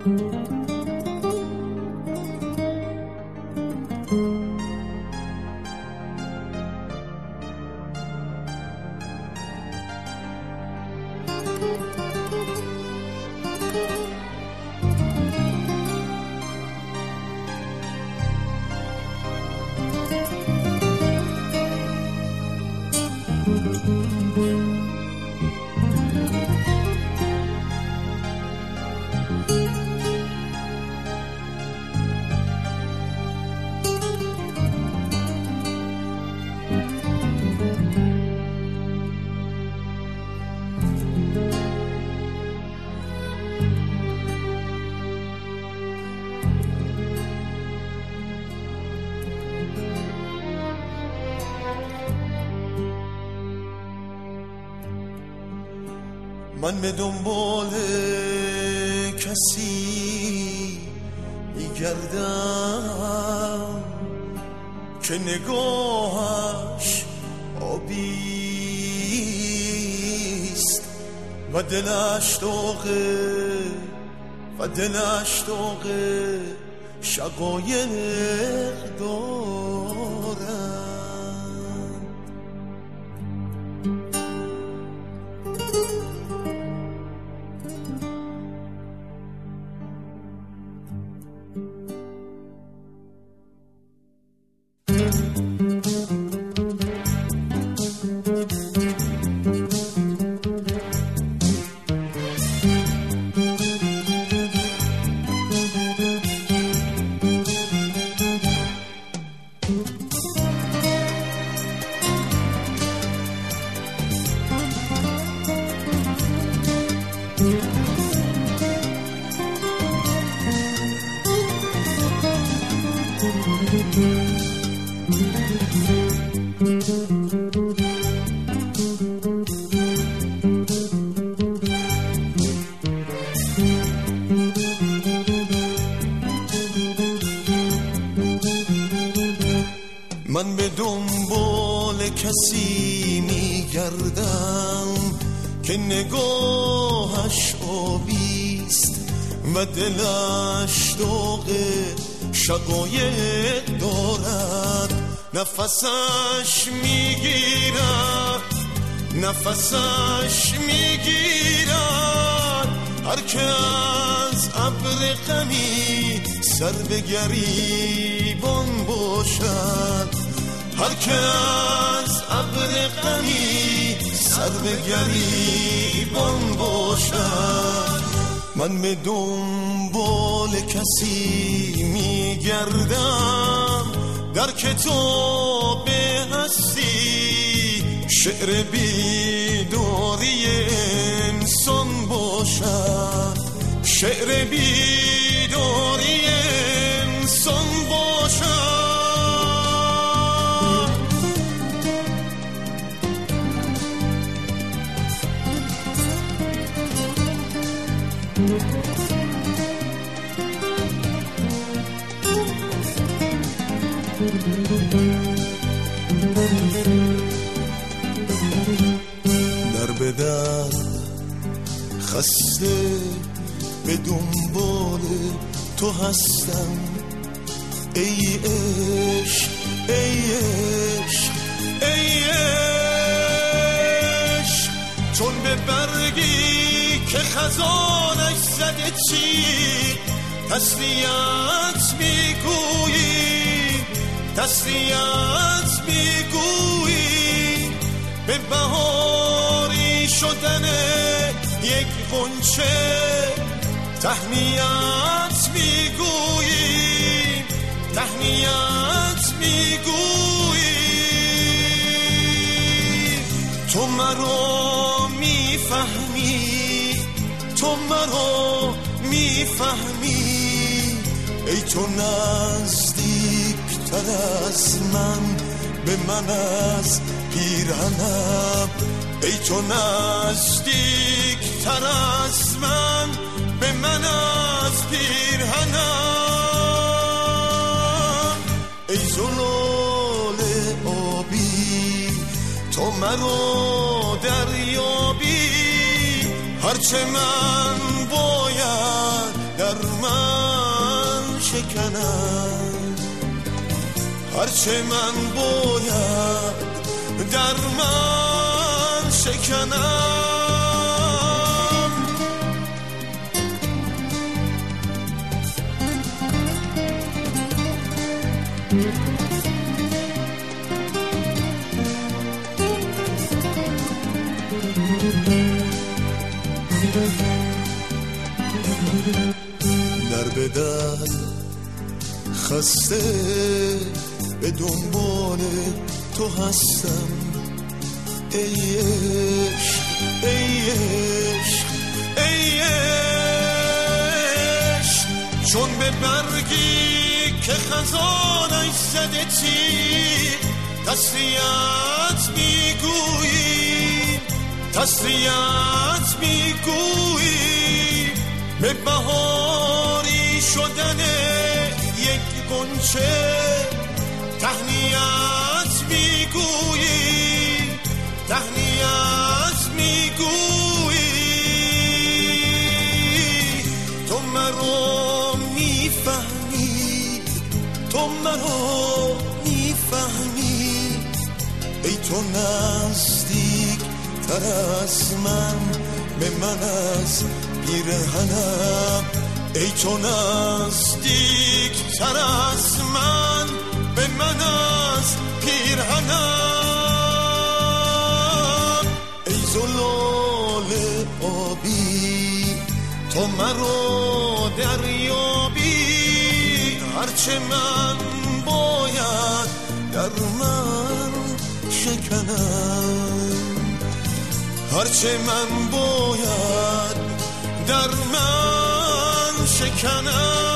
من به دنبال کسی میگردم که نگاهش آبیست و دلش داغه شقایق دارد. من به دنبال کسی میگردم که نگاهش آبیست و دلش داغه شقایق دارد. نفسش میگیرد هر که از ابر غمی سر به گریبان باشد. هر که از ابر غمی سر به گریبان باشد. من به دنبال کسی میگردم در کتاب هستی شعر بیداری انسان باشد. شعر بیداری انسان باشد. در به در خسته به دنبال تو هستم. ای عشق ای عشق ای عشق چون به برگی که خزانش زده چی تسلیت میگویی به بهاری شدن یک غنچه تهنیت میگویی تو مرا میفهمی ای تو نزدیکتر از من به من از پیرهنم. ای تو نزدیکتر از من به من از پیرهنم. ای زلال آبی تو مرا دریابی هرچه من باید در من شکنم، هرچه من باید در من شکنم. در به در خسته به دنبال تو هستم، ای عشق ای عشق ای عشق، چون به برگی که خزانش زده تیر تسلیت میگویی، تسلیت میگویی، به بهاری شدن یک غنچه تهنیت میگویی، تهنیت میگویی. تو مرا میفهمی، تو مرا میفهمی، ای تو نزدیک تر از من به من از پیرهنم، ای تو نزدیک تر از من به من از پیرهنم. ای زلال آبی تو مرا دریابی، هرچه من باید در من شکنم، هرچه من باید در من شکنم.